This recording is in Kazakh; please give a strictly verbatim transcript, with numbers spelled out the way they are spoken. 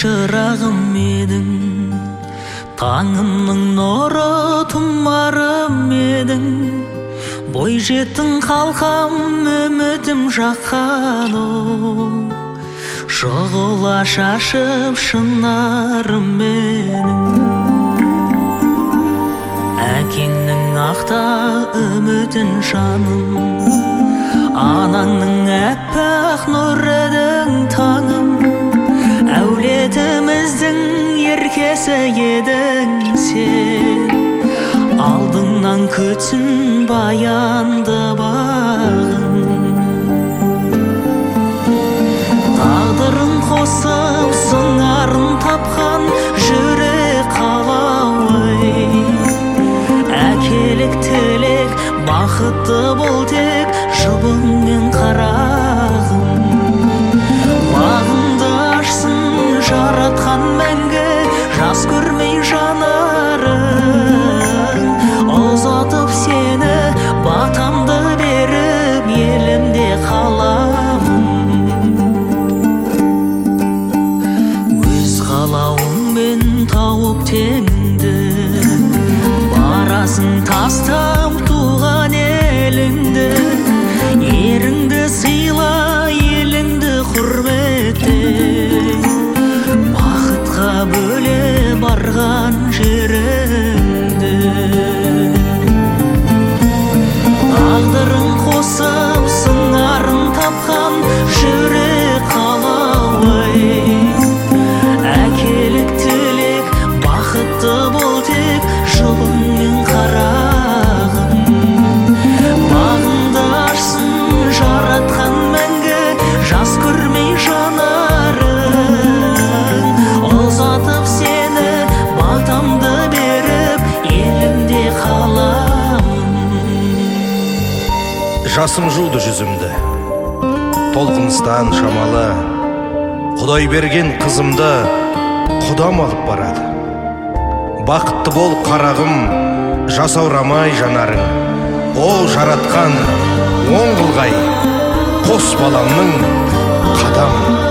шырағым едің, таңымның нұры тұмарым едің, бой жеттің қалқам үмітім жаққан о, шұғыла шашып шынарым менің. Әкеңнің ақта үмітін жаным, анаңның әппақ нұр едің таңым, әулетіміздің еркесі едің сен, алдыңнан күтсін баянды бағын. Тағдырын қосып сыңарын тапқан жүрек қалауы, әкелік тілек бақытты бол тек жұбыңмен қарағым. Бағыңды ашсын жаратқан мәңгі, жас көрмей жанарың, ұзатып сені батамды беріп елімде қаламын. Өз қалауыңмен тауып теңіңді, барасың тастап туған еліңді, еріңді сыйла еліңді құрметте, бақытқа бөле барған жеріңді. Тағдырын қосып сыңарын тапқан жүрек қалауы, әкелік тілек бақытты бол тек жұбыңмен қарағым. Бағыңды ашсын жаратқан мәңгі, жас көрмей жанарың, ұзатып сені батамды беріп елімде қаламын. Жасым жуды жүзімді, толқыныстан шамалы, Құдай берген қызымды құдам алып барады. Бақытты бол қарағым, жасаурамай жанарың, ол жаратқан оң қылғай, қос баламның қадамын.